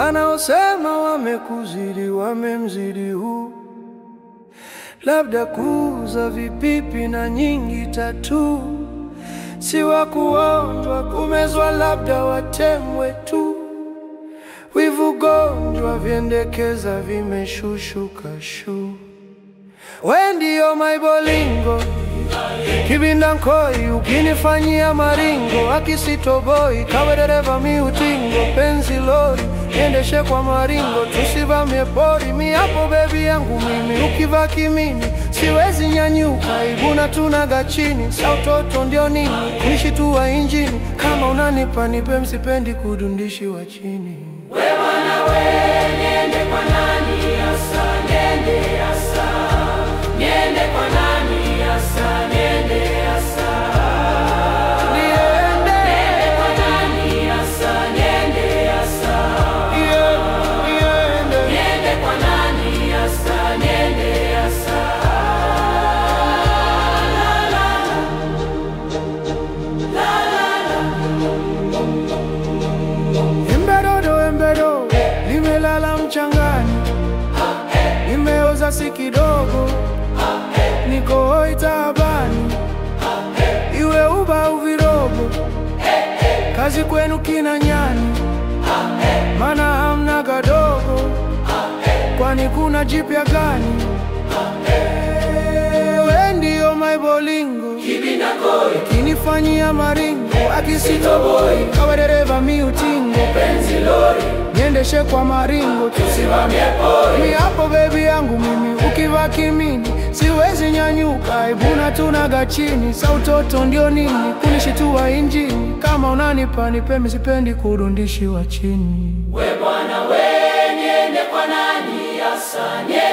Wanaosema wamekuzidi, wamemzidi huu, labda kuuza vipipi na nyingi tatu. Si wa kuonjwa, kumezwa, labda watemwe tu. Wivu gonjwa, vyendekeza vimeshushuka shu. We ndio my bolingo, kibinda nkoi, ukinifanyia maringo. Akisitoboi, kawe dereva mi utingo. Penzi lori, niendeshe kwa maringo. Tusivamie pori, mi hapo baby yangu mimi. Ukivaa kimini, siwezi nyanyuka, ibuna tunaga chini. Sa utoto ndio nini, kunishitua injini. Kama unanipa nipe, msipendi kudundishi wa chini. We bwana we, niende kwa nani asa, niende asa, niende kwa nani asa, niende asa, niende kwa nani asa, niende asa, niende kwa nani asa, niende asa. La la Embedodo, embedo, nimelala mchangani, nimeoza si kidogo, niko hoi taabani. Iwe uba au virobo, kazi kwenu kina nyani, mana hamna gadogo, kwani kuna jipya gani? We ndio my bolingo, Kibinda nkoi, kinifanyia maringo. Akisitoboi, kawe dereva mi utingo. penzi lori, Niendeshe kwa maringo. tusivamie pori, Mi hapo baby yangu mimi. Ukivaa kimini, siwezi nyanyuka, ibuna tunaga chini. Sa utoto ndio nini, kunishitua injini. Kama unanipa nipe, misipendi kurundishi wa chini. we bwana we, niende kwa nani asa, niende